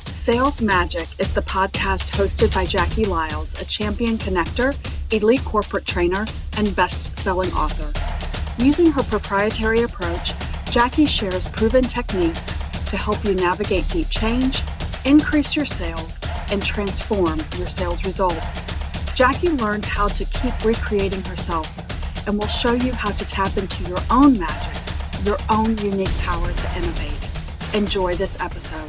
Sales Magic is the podcast hosted by Jackie Lyles, a champion connector, elite corporate trainer, and best-selling author. Using her proprietary approach, Jackie shares proven techniques to help you navigate deep change, increase your sales, and transform your sales results. Jackie learned how to keep recreating herself and will show you how to tap into your own magic, your own unique power to innovate. Enjoy this episode.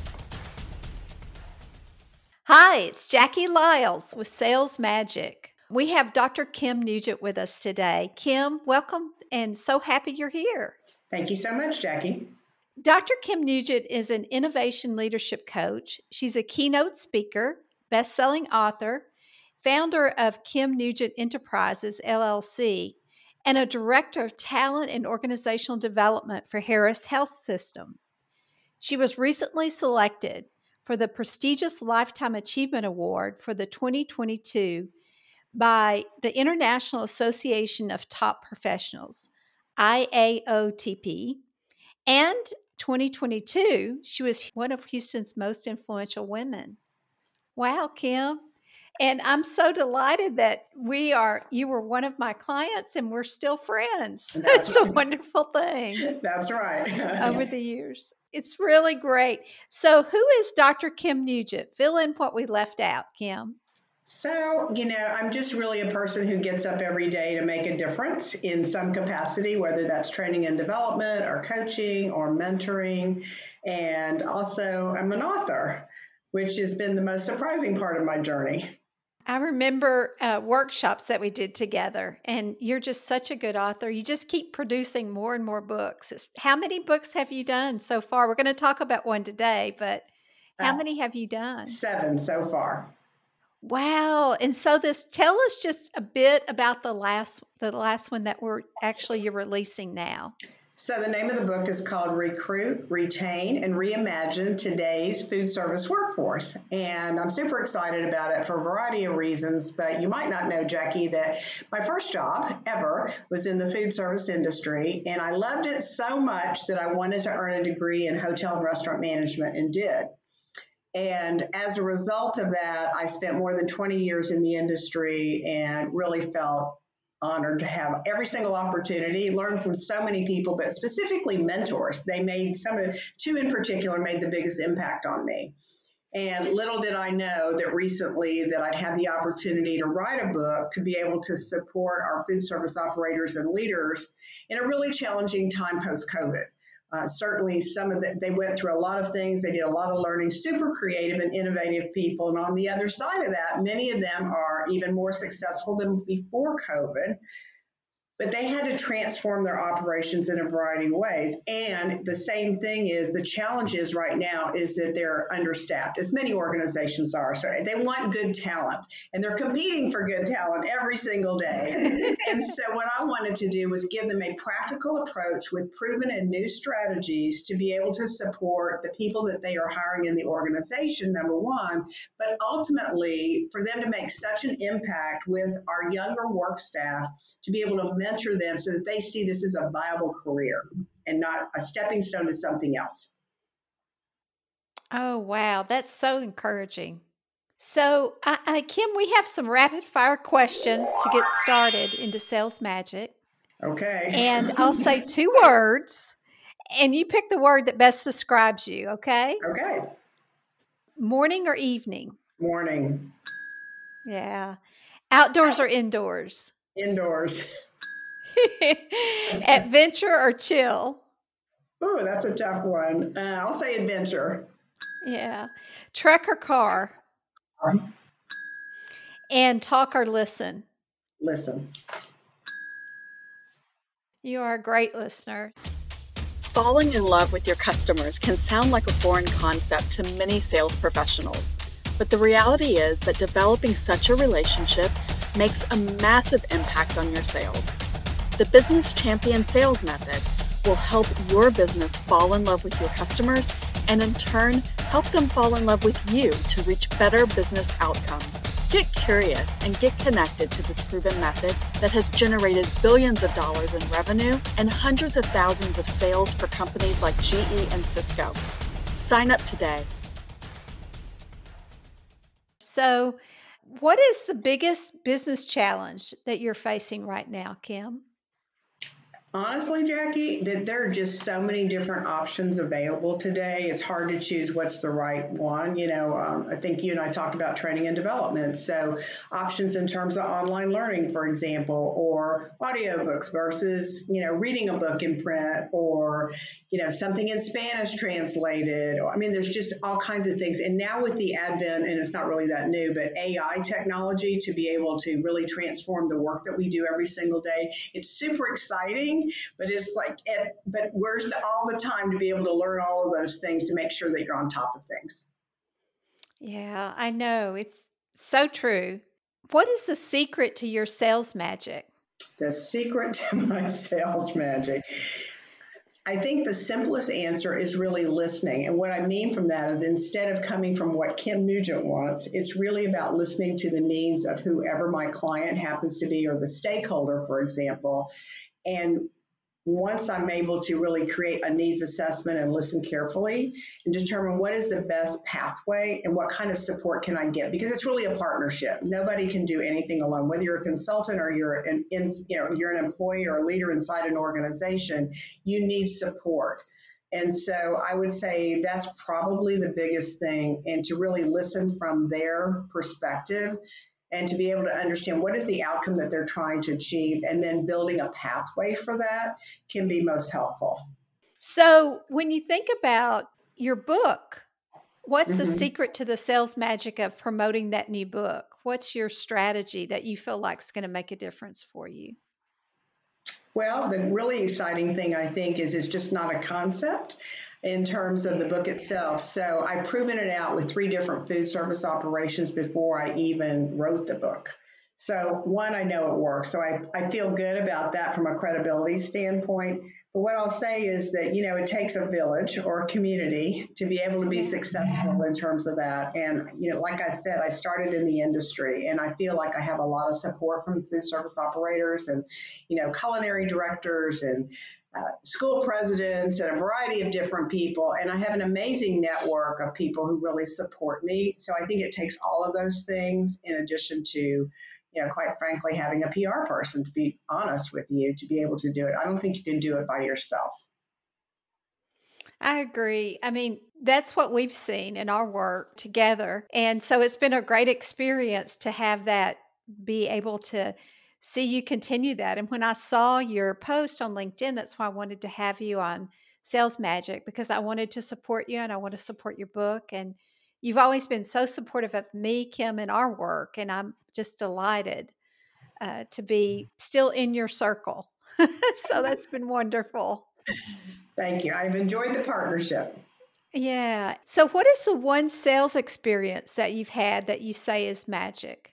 Hi, it's Jackie Lyles with Sales Magic. We have Dr. Kim Nugent with us today. Kim, welcome and so happy you're here. Thank you so much, Jackie. Dr. Kim Nugent is an innovation leadership coach. She's a keynote speaker, best-selling author, founder of Kim Nugent Enterprises, LLC, and a director of talent and organizational development for Harris Health System. She was recently selected for the prestigious Lifetime Achievement Award for the 2022 by the International Association of Top Professionals, IAOTP, and 2022, she was one of Houston's most influential women. Wow, Kim. And I'm so delighted that you were one of my clients and we're still friends. That's a wonderful thing. That's right. Over the years. It's really great. So who is Dr. Kim Nugent? Fill in what we left out, Kim. So, I'm just really a person who gets up every day to make a difference in some capacity, whether that's training and development or coaching or mentoring. And also I'm an author, which has been the most surprising part of my journey. I remember workshops that we did together, and you're just such a good author. You just keep producing more and more books. How many books have you done so far? We're going to talk about one today, but how many have you done? 7 so far. Wow. And so tell us just a bit about the last one that you're releasing now. So the name of the book is called Recruit, Retain, and Reimagine Today's Food Service Workforce. And I'm super excited about it for a variety of reasons, but you might not know, Jackie, that my first job ever was in the food service industry, and I loved it so much that I wanted to earn a degree in hotel and restaurant management and did. And as a result of that, I spent more than 20 years in the industry and really felt honored to have every single opportunity, learn from so many people, but specifically mentors. They made two in particular made the biggest impact on me. And little did I know that recently that I'd have the opportunity to write a book to be able to support our food service operators and leaders in a really challenging time post-COVID. Certainly they went through a lot of things. They did a lot of learning, super creative and innovative people. And on the other side of that, many of them are even more successful than before COVID. But they had to transform their operations in a variety of ways. And the same thing is the challenge is right now is that they're understaffed, as many organizations are. So they want good talent, and they're competing for good talent every single day. And so what I wanted to do was give them a practical approach with proven and new strategies to be able to support the people that they are hiring in the organization, number one, but ultimately for them to make such an impact with our younger work staff to be able to mentor them so that they see this as a viable career and not a stepping stone to something else. Oh, wow. That's so encouraging. So, Kim, we have some rapid fire questions to get started into Sales Magic. Okay. And I'll say 2 words, and you pick the word that best describes you, okay? Okay. Morning or evening? Morning. Yeah. Outdoors or indoors? Indoors. Adventure or chill? Oh, that's a tough one. I'll say adventure. Yeah. Truck or car? And talk or listen? Listen. You are a great listener. Falling in love with your customers can sound like a foreign concept to many sales professionals, but the reality is that developing such a relationship makes a massive impact on your sales. The Business Champion Sales Method will help your business fall in love with your customers and in turn help them fall in love with you to reach better business outcomes. Get curious and get connected to this proven method that has generated billions of dollars in revenue and hundreds of thousands of sales for companies like GE and Cisco. Sign up today. So, what is the biggest business challenge that you're facing right now, Kim? Honestly, Jackie, that there are just so many different options available today. It's hard to choose what's the right one. I think you and I talked about training and development. So options in terms of online learning, for example, or audiobooks versus, reading a book in print or, something in Spanish translated. I mean, there's just all kinds of things. And now with the advent, and it's not really that new, but AI technology to be able to really transform the work that we do every single day, it's super exciting. But it's like, but where's all the time to be able to learn all of those things to make sure that you're on top of things? Yeah, I know. It's so true. What is the secret to your sales magic? The secret to my sales magic. I think the simplest answer is really listening. And what I mean from that is instead of coming from what Kim Nugent wants, it's really about listening to the needs of whoever my client happens to be or the stakeholder, for example. And once I'm able to really create a needs assessment and listen carefully and determine what is the best pathway and what kind of support can I get, because it's really a partnership. Nobody can do anything alone. Whether you're a consultant or you're you're an employee or a leader inside an organization, you need support. And so I would say that's probably the biggest thing, and to really listen from their perspective and to be able to understand what is the outcome that they're trying to achieve, and then building a pathway for that can be most helpful. So, when you think about your book, what's the Mm-hmm. secret to the sales magic of promoting that new book? What's your strategy that you feel like is going to make a difference for you? Well, the really exciting thing I think is it's just not a concept in terms of the book itself. So I've proven it out with 3 different food service operations before I even wrote the book. So one, I know it works. So I feel good about that from a credibility standpoint. But what I'll say is that, it takes a village or a community to be able to be successful in terms of that. And, like I said, I started in the industry and I feel like I have a lot of support from food service operators and, culinary directors and school presidents and a variety of different people. And I have an amazing network of people who really support me. So I think it takes all of those things in addition to, quite frankly, having a PR person, to be honest with you, to be able to do it. I don't think you can do it by yourself. I agree. I mean, that's what we've seen in our work together. And so it's been a great experience to have that, be able to see you continue that. And when I saw your post on LinkedIn, that's why I wanted to have you on Sales Magic, because I wanted to support you and I want to support your book. And you've always been so supportive of me, Kim, and our work. And I'm just delighted to be still in your circle. So that's been wonderful. Thank you. I've enjoyed the partnership. Yeah. So, what is the one sales experience that you've had that you say is magic?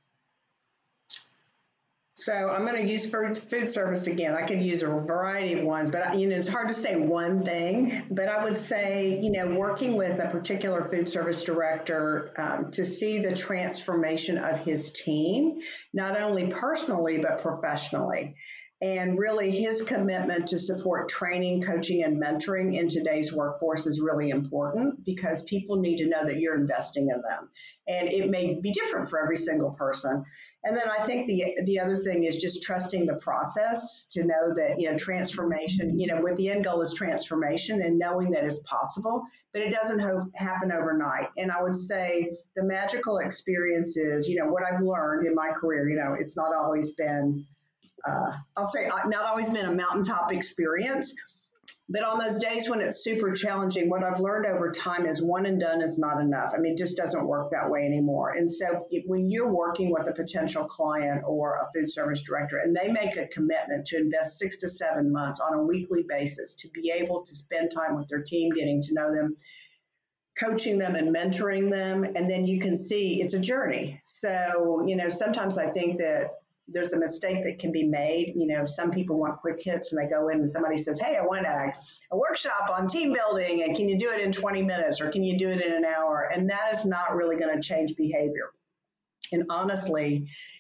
So I'm going to use food service again. I could use a variety of ones, but it's hard to say one thing. But I would say, working with a particular food service director to see the transformation of his team, not only personally but professionally. And really his commitment to support training, coaching, and mentoring in today's workforce is really important because people need to know that you're investing in them. And it may be different for every single person. And then I think the other thing is just trusting the process to know that, transformation, what the end goal is transformation and knowing that it's possible, but it doesn't happen overnight. And I would say the magical experience is, what I've learned in my career, it's not always been not always been a mountaintop experience, but on those days when it's super challenging, what I've learned over time is one and done is not enough. I mean, it just doesn't work that way anymore. And so when you're working with a potential client or a food service director, and they make a commitment to invest 6 to 7 months on a weekly basis to be able to spend time with their team, getting to know them, coaching them and mentoring them, and then you can see it's a journey. So, sometimes I think that there's a mistake that can be made. Some people want quick hits and they go in and somebody says, hey, I want a workshop on team building and can you do it in 20 minutes or can you do it in an hour? And that is not really going to change behavior. And honestly,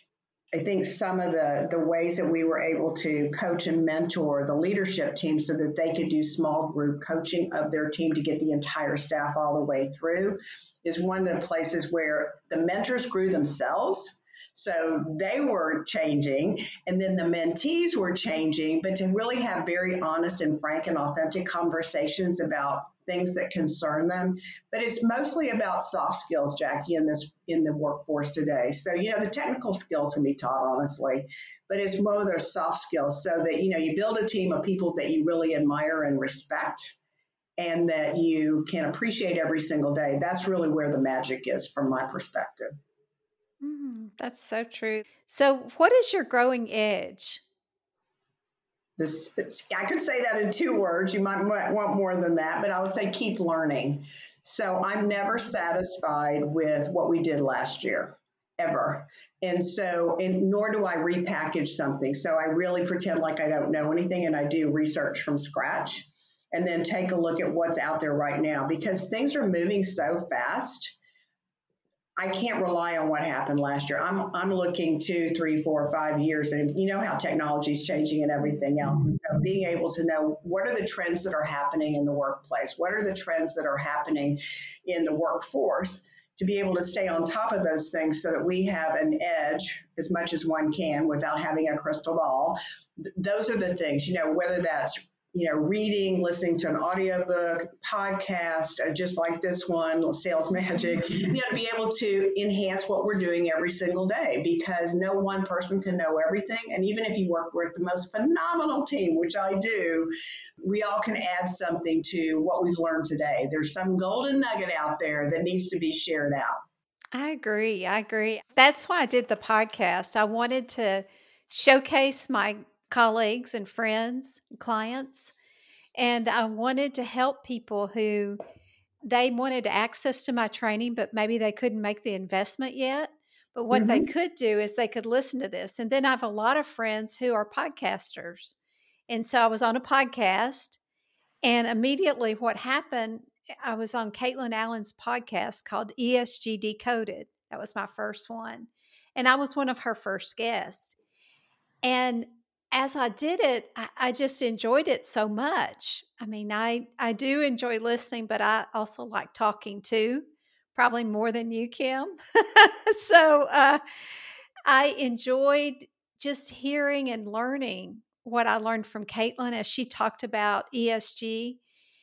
I think some of the ways that we were able to coach and mentor the leadership team so that they could do small group coaching of their team to get the entire staff all the way through is one of the places where the mentors grew themselves. So they were changing, and then the mentees were changing, but to really have very honest and frank and authentic conversations about things that concern them. But it's mostly about soft skills, Jackie, in the workforce today. So, the technical skills can be taught, honestly, but it's more of those soft skills so that, you build a team of people that you really admire and respect and that you can appreciate every single day. That's really where the magic is from my perspective. That's so true. So what is your growing edge? I could say that in 2 words. You might want more than that, but I would say keep learning. So I'm never satisfied with what we did last year, ever. And nor do I repackage something. So I really pretend like I don't know anything, and I do research from scratch and then take a look at what's out there right now because things are moving so fast. I can't rely on what happened last year. I'm looking 2, 3, 4, 5 years, and you know how technology is changing and everything else. And so being able to know what are the trends that are happening in the workplace, what are the trends that are happening in the workforce, to be able to stay on top of those things so that we have an edge as much as one can without having a crystal ball. Those are the things, whether that's reading, listening to an audiobook, podcast, just like this one, Sales Magic, to be able to enhance what we're doing every single day because no one person can know everything. And even if you work with the most phenomenal team, which I do, we all can add something to what we've learned today. There's some golden nugget out there that needs to be shared out. I agree. That's why I did the podcast. I wanted to showcase my colleagues and friends and clients. And I wanted to help people who they wanted access to my training, but maybe they couldn't make the investment yet. But what they could do is they could listen to this. And then I have a lot of friends who are podcasters. And so I was on a podcast, and immediately what happened, I was on Caitlin Allen's podcast called ESG Decoded. That was my first one. And I was one of her first guests. And as I did it, I just enjoyed it so much. I mean, I do enjoy listening, but I also like talking too, probably more than you, Kim. So I enjoyed just hearing and learning what I learned from Caitlin as she talked about ESG.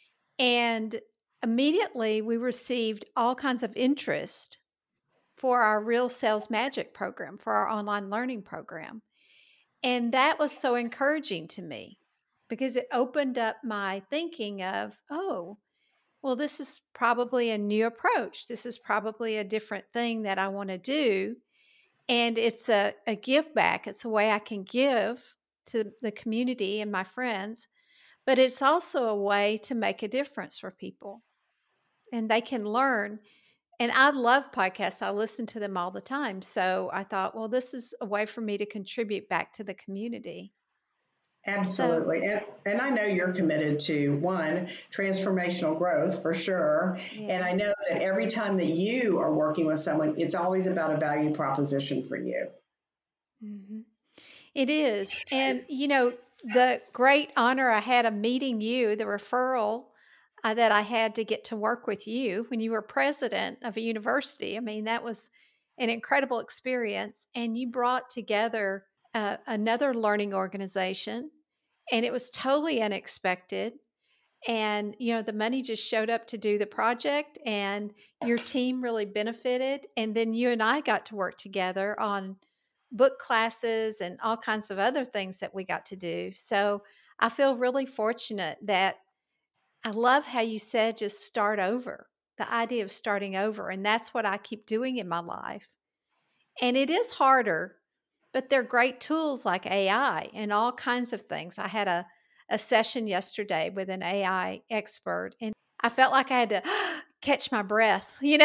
And immediately we received all kinds of interest for our Real Sales Magic program, for our online learning program. And that was so encouraging to me because it opened up my thinking of, oh, well, this is probably a new approach. This is probably a different thing that I want to do. And it's a give back. It's a way I can give to the community and my friends, but it's also a way to make a difference for people. And they can learn. And I love podcasts. I listen to them all the time. So I thought, well, this is a way for me to contribute back to the community. Absolutely. And I know you're committed to, one, transformational growth for sure. Yeah. And I know that every time that you are working with someone, it's always about a value proposition for you. Mm-hmm. It is. And, the great honor I had of meeting you, the referral that I had to get to work with you when you were president of a university. I mean, that was an incredible experience. And you brought together another learning organization, and it was totally unexpected. And, the money just showed up to do the project, and your team really benefited. And then you and I got to work together on book classes and all kinds of other things that we got to do. So I feel really fortunate that I love how you said just start over, the idea of starting over. And that's what I keep doing in my life. And it is harder, but they're great tools like AI and all kinds of things. I had a session yesterday with an AI expert, and I felt like I had to catch my breath, when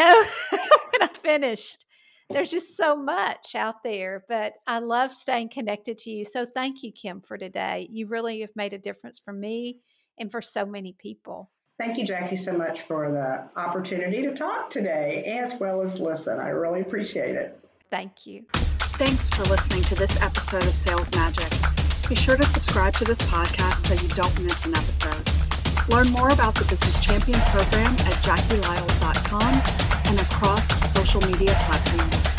I finished. There's just so much out there, but I love staying connected to you. So thank you, Kim, for today. You really have made a difference for me and for so many people. Thank you, Jackie, so much for the opportunity to talk today as well as listen. I really appreciate it. Thank you. Thanks for listening to this episode of Sales Magic. Be sure to subscribe to this podcast so you don't miss an episode. Learn more about the Business Champion program at JackieLyles.com and across social media platforms.